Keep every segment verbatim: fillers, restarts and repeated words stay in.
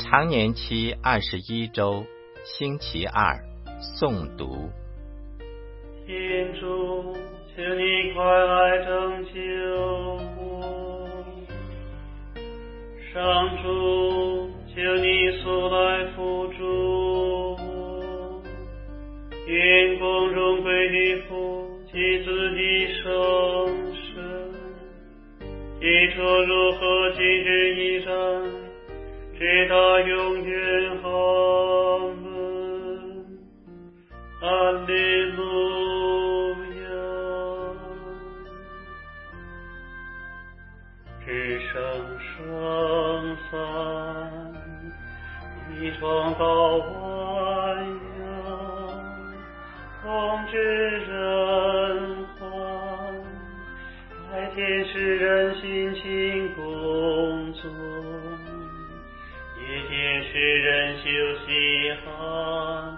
常年期二十一周，星期二，诵读。 天主，求你快来拯救我；上主，求你速来扶助我。愿光荣归于父及子的圣神，起初如何，今日依然，直到永远。阿门。哈利路亚。至圣圣三，你创造万有，统治人寰，白天使人辛勤工作，夜间使人休息安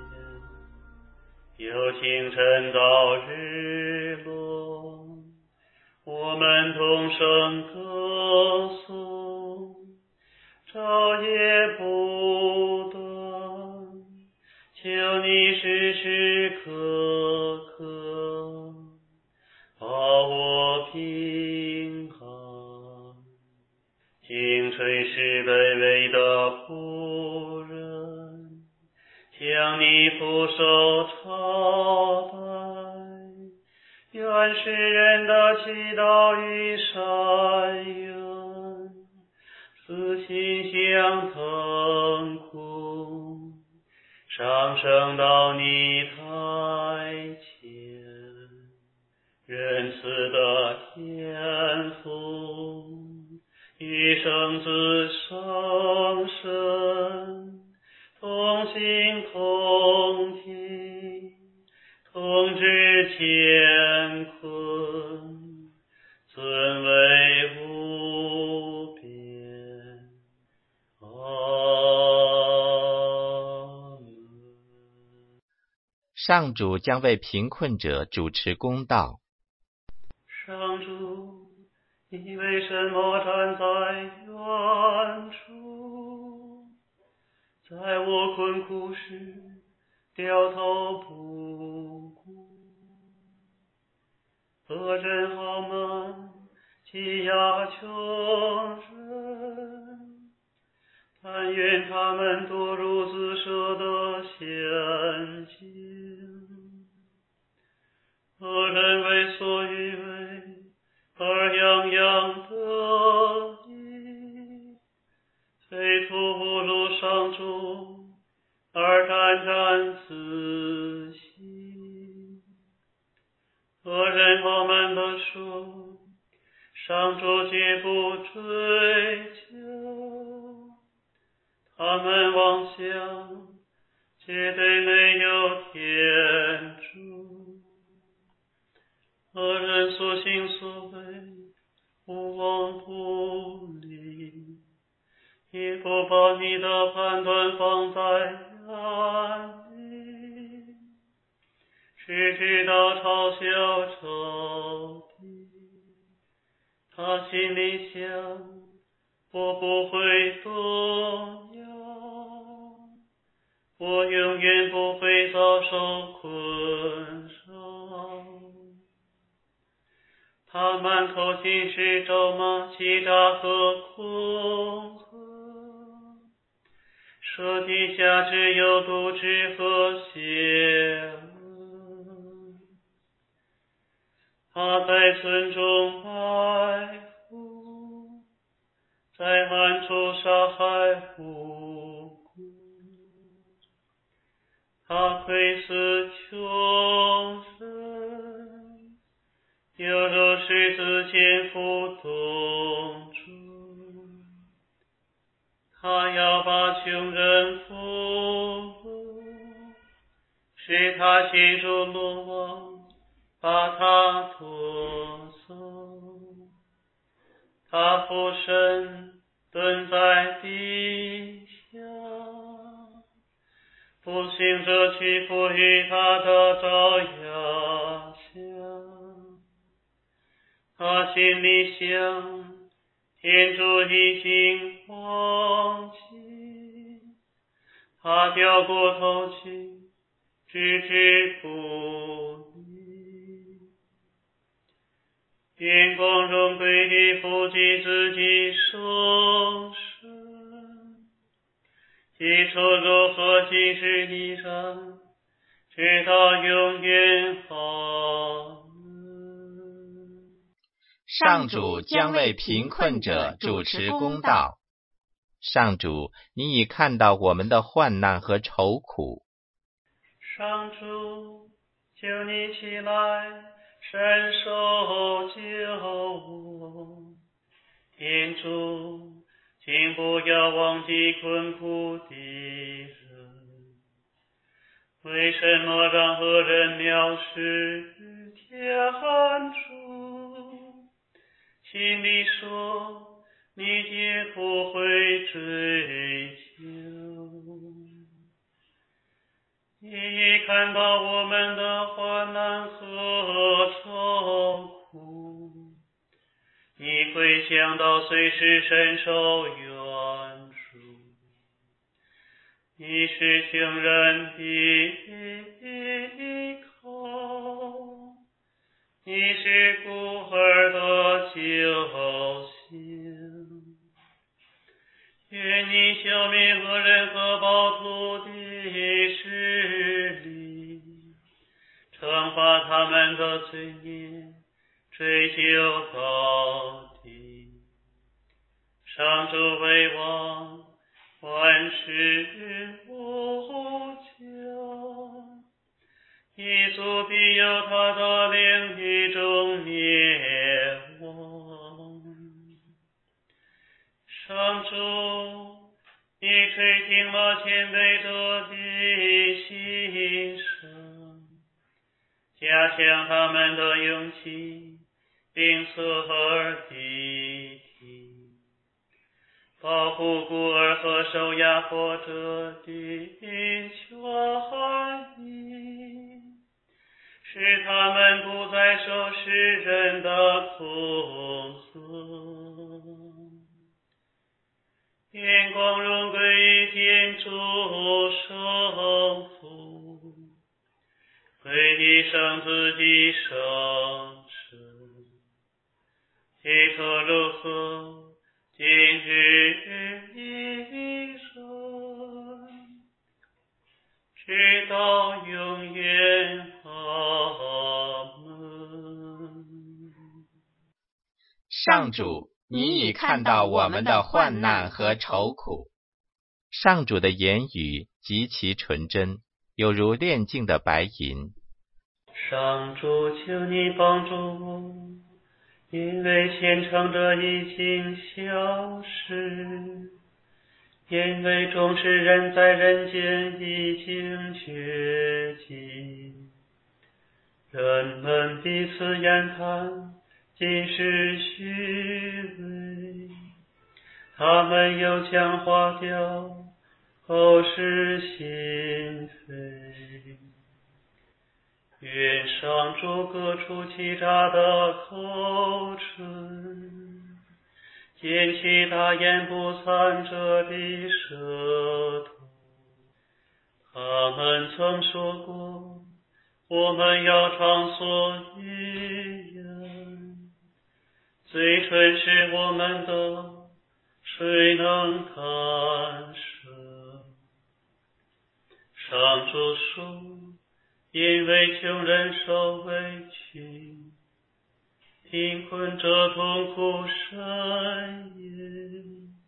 眠，有清晨到日落，我们同声歌颂，昼夜不断，求你时时刻刻保我平安。请垂视卑微的仆人，将你俯首朝拜，愿世人的祈祷与善缘，此心相腾空，上升到你台前。仁慈的天父，与圣子圣神同心同体，统治乾坤，尊为无边。阿门。 上主将为贫困者主持公道。 上主，你为什么站在远处？在我困苦时掉头不顾。恶人豪蛮，欺压穷人，但愿他们堕入自设的陷阱。恶人为所欲为，而洋洋得意，非徒不如上主，而沾沾自喜。恶人傲慢地说，上主绝不追究，他们妄想绝对没有天主。恶人所行所为，无往不利，也不把你的判断放在眼里，只知道嘲笑仇敌。他心里想，我不会动摇，我永远不会遭受困扰。他满口尽是咒骂、欺诈和恐吓，说天下只有渎职和邪恶。他在村中埋伏，在暗处杀害无辜。他窥视穷人，犹如狮子潜伏洞中。他要把穷人俘虏，使他陷入罗网，把他夺走。他俯身蹲在地下，不幸者屈服于他的爪牙下。他心里想，天主已经忘记他掉骨头去，置之不理。愿光荣归于父及子及圣神，起初如何，今时已然，直到永远。阿门。 上主将为贫困者主持公道。上主，你已看到我们的患难和愁苦。 上主，求你起来，伸手救我。天主，请不要忘记困苦的人。为什么让恶人藐视天主？心里说，你也不会追究。你已看到我们的患难和愁苦，你会想到随时伸手援助。你是穷人的依靠，你是孤儿的救星。愿你消灭恶人和暴徒的势力，惩罚他们的罪孽，追究到底。上主为王，万事无疆，一族必有他的另一种灭亡。上主，你垂听了谦卑者的心声，加强他们的勇气，并侧耳谛听，保护孤儿和受压迫者的权益，使他们不再受世人的恐吓。愿光荣归于天主圣父，归于圣子的圣神，起初如何，今日已然，直到永远。阿门。 上主，你已看到我们的患难和愁苦。上主的言语极其纯真，有如炼净的白银。 上主，求你帮助我，因为虔诚者已经消失，因为众世人在人间已经绝迹，人们彼此言谈，尽是虚伪，他们又讲话调，口是心非。愿上主割除欺诈的口唇，剪去大言不惭者的舌头。他们曾说过，我们要畅所欲言，嘴唇是我们的，谁能弹舌？上主说，因为穷人受委屈，贫困者痛苦深也。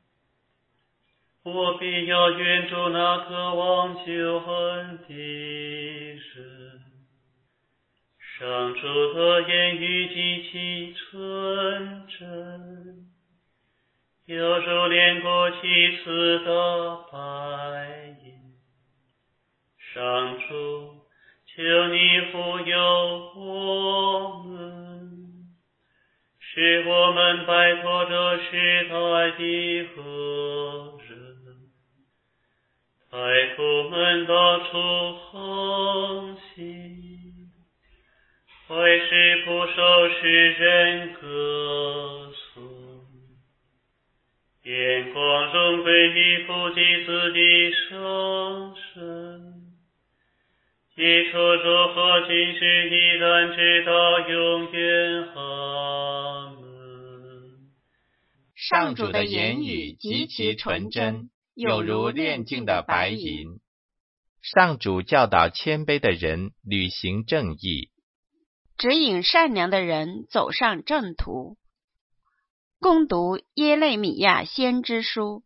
我必要援助那渴望救恩的人。上主的言语极其纯真，犹如炼过七次的白银。上主，求你护佑我们，使我们摆脱这时代的恶人，歹徒们到处横行，坏事不受世人歌颂。愿光荣归于父及子的圣神，一处如何今世依然直到永远。阿门。 上主的言语极其纯真，有如炼净的白银。上主教导谦卑的人履行正义， 指引善良的人走上正途。恭读耶肋米亚先知书。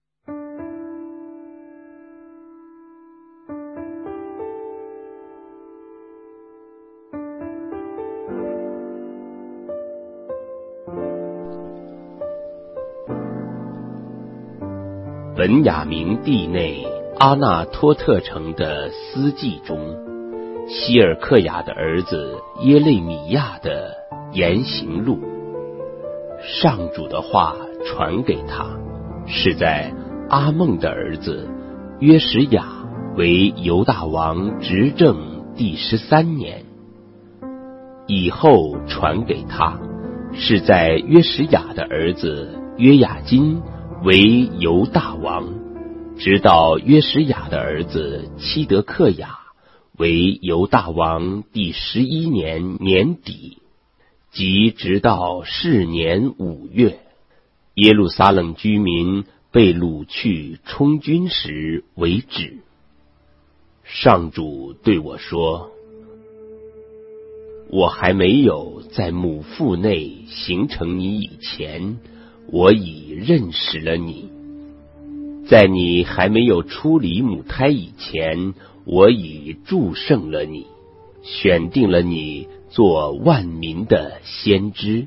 本雅明地内阿纳托特城的司祭中，希尔克雅的儿子耶肋米亚的言行录。上主的话传给他，是在阿孟的儿子约什雅为犹大王执政第十三年，以后传给他，是在约什雅的儿子约雅金为犹大王，直到约什雅的儿子七德克雅为犹大王第十一年年底，即直到是年五月，耶路撒冷居民被掳去充军时为止。上主对我说，我还没有在母腹内形成你以前，我已认识了你；在你还没有出离母胎以前，我已祝圣了你，选定了你做万民的先知。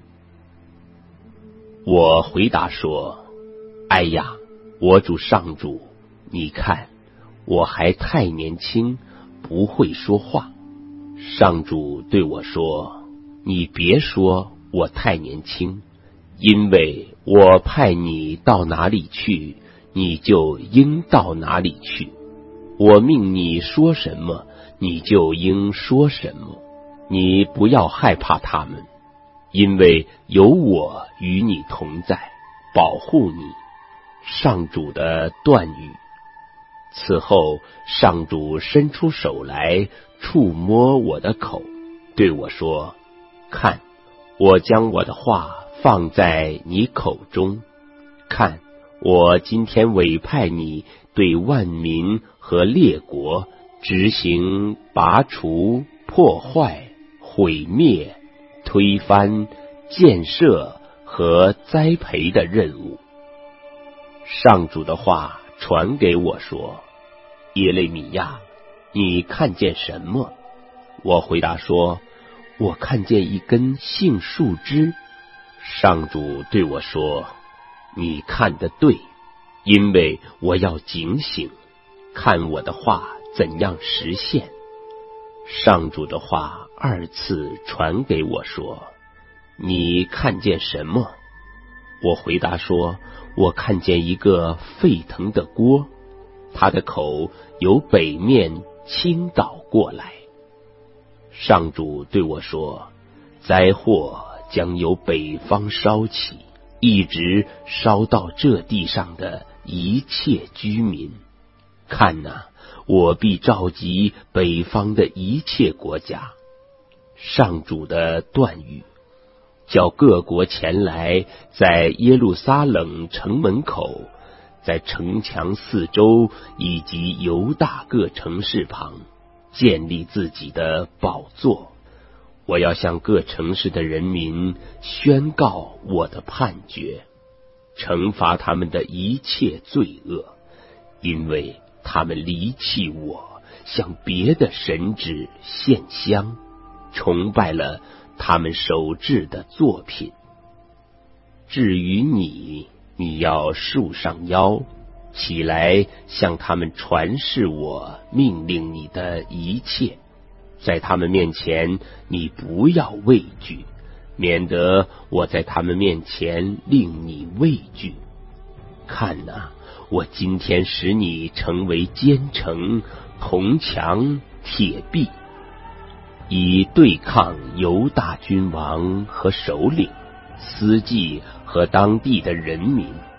我回答说，哎呀，我主上主，你看，我还太年轻，不会说话。上主对我说，你别说我太年轻，因为我派你到哪里去，你就应到哪里去；我命你说什么，你就应说什么。你不要害怕他们，因为有我与你同在，保护你。上主的断语。此后，上主伸出手来触摸我的口，对我说，看，我将我的话放在你口中。看，我今天委派你对万民和列国执行拔除、破坏、毁灭、推翻、建设和栽培的任务。上主的话传给我说，耶肋米亚，你看见什么？我回答说，我看见一根杏树枝。上主对我说，你看得对，因为我要警醒，看我的话怎样实现。上主的话二次传给我说，你看见什么？我回答说，我看见一个沸腾的锅，它的口由北面倾倒过来。上主对我说，灾祸将由北方烧起，一直烧到这地上的一切居民。看哪，我必召集北方的一切国家。上主的断语，叫各国前来，在耶路撒冷城门口，在城墙四周以及犹大各城市旁建立自己的宝座。我要向各城市的人民宣告我的判决，惩罚他们的一切罪恶，因为他们离弃我，向别的神祇献香，崇拜了他们手制的作品。至于你，你要束上腰，起来向他们传示我命令你的一切。在他们面前，你不要畏惧，免得我在他们面前令你畏惧。看哪，我今天使你成为坚城、铜墙、铁壁，以对抗犹大君王和首领、司祭和当地的人民。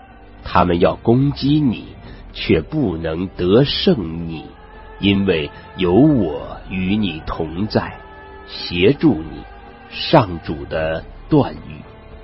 他们要攻击你，却不能得胜你，因为有我与你同在，协助你。上主的断语。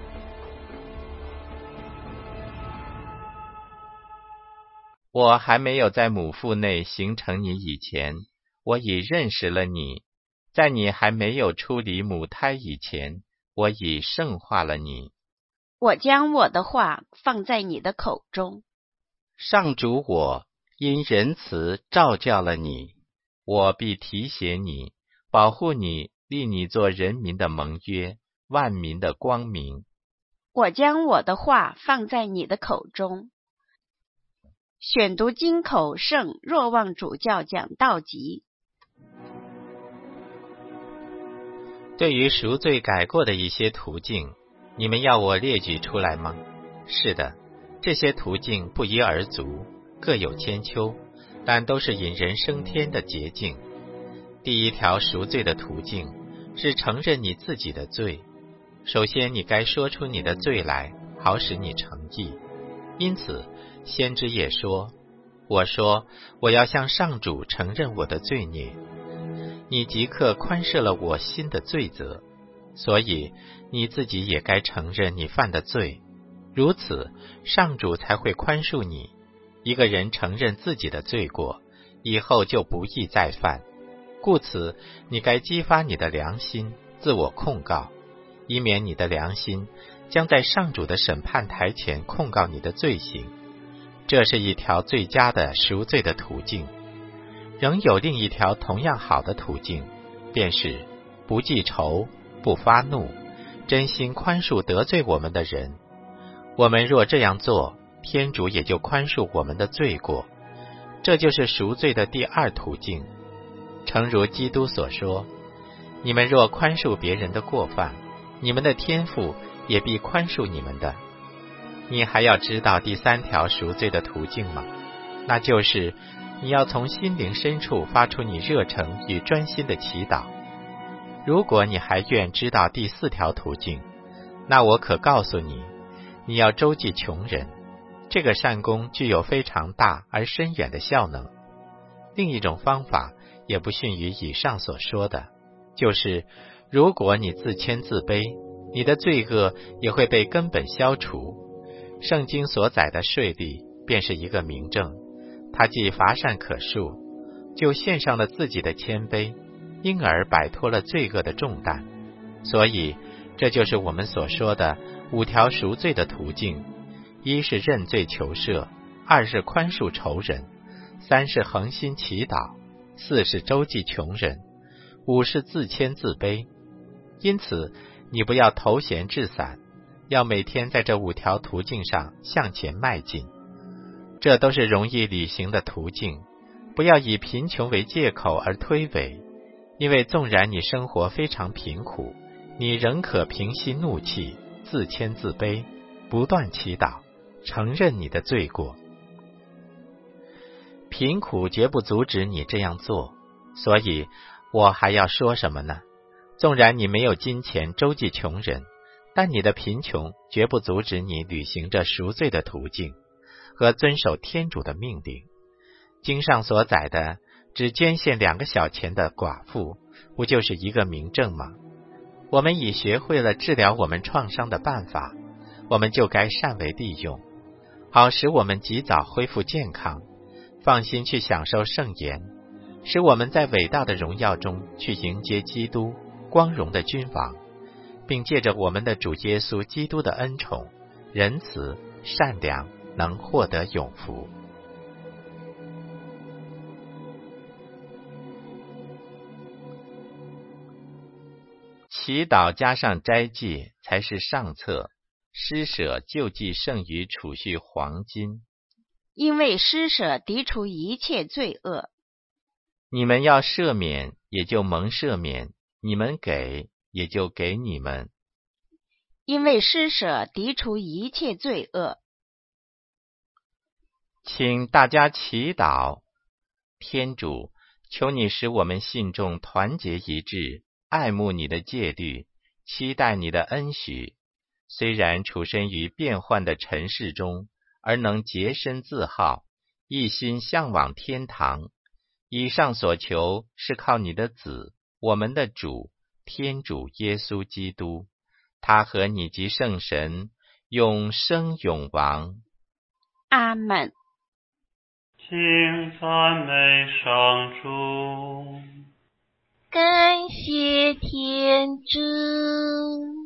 我还没有在母腹内形成你以前，我已认识了你；在你还没有出离母胎以前，我已圣化了你。 我将我的话放在你的口中。 上主我因仁慈召教了你，我必提携你，保护你，立你做人民的盟约，万民的光明。 我将我的话放在你的口中。选读经口圣若望主教讲道集。 对于赎罪改过的一些途径，你们要我列举出来吗？是的，这些途径不一而足，各有千秋，但都是引人升天的捷径。第一条赎罪的途径是承认你自己的罪。首先，你该说出你的罪来，好使你诚意。因此，先知也说：我说，我要向上主承认我的罪孽。你即刻宽赦了我心的罪责，所以你自己也该承认你犯的罪，如此上主才会宽恕你。一个人承认自己的罪过，以后就不易再犯。故此，你该激发你的良心，自我控告，以免你的良心将在上主的审判台前控告你的罪行。这是一条最佳的赎罪的途径。仍有另一条同样好的途径，便是不记仇，不发怒，真心宽恕得罪我们的人。我们若这样做，天主也就宽恕我们的罪过。这就是赎罪的第二途径。诚如基督所说：你们若宽恕别人的过犯，你们的天父也必宽恕你们的。你还要知道第三条赎罪的途径吗？那就是你要从心灵深处发出你热诚与专心的祈祷。如果你还愿知道第四条途径，那我可告诉你，你要周济穷人。这个善功具有非常大而深远的效能。另一种方法也不逊于以上所说的，就是如果你自谦自卑，你的罪恶也会被根本消除。圣经所载的税吏便是一个明证，他既乏善可述，就献上了自己的谦卑，因而摆脱了罪恶的重担。所以这就是我们所说的五条赎罪的途径：一是认罪求赦，二是宽恕仇人，三是恒心祈祷，四是周济穷人，五是自谦自卑。因此你不要头衔置散，要每天在这五条途径上向前迈进。这都是容易履行的途径，不要以贫穷为借口而推诿，因为纵然你生活非常贫苦，你仍可平息怒气，自谦自卑，不断祈祷，承认你的罪过。贫苦绝不阻止你这样做，所以我还要说什么呢？纵然你没有金钱周济穷人，但你的贫穷绝不阻止你履行这赎罪的途径和遵守天主的命令。经上所载的只捐献两个小钱的寡妇，不就是一个明证吗？我们已学会了治疗我们创伤的办法，我们就该善为利用，好使我们及早恢复健康，放心去享受圣言，使我们在伟大的荣耀中去迎接基督光荣的君王，并借着我们的主耶稣基督的恩宠、仁慈、善良，能获得永福。祈祷加上斋戒才是上策，施舍救济胜于储蓄黄金。 因为施舍涤除一切罪恶。 你们要赦免，也就蒙赦免；你们给，也就给你们。 因为施舍涤除一切罪恶。 请大家祈祷。天主，求你使我们信众团结一致，爱慕你的戒律，期待你的恩许。虽然处身于变幻的尘世中， 而能洁身自好，一心向往天堂。以上所求是靠你的子，我们的主，天主耶稣基督，他和你及圣神永生永王。 阿们。 请赞美上主。 感谢天主。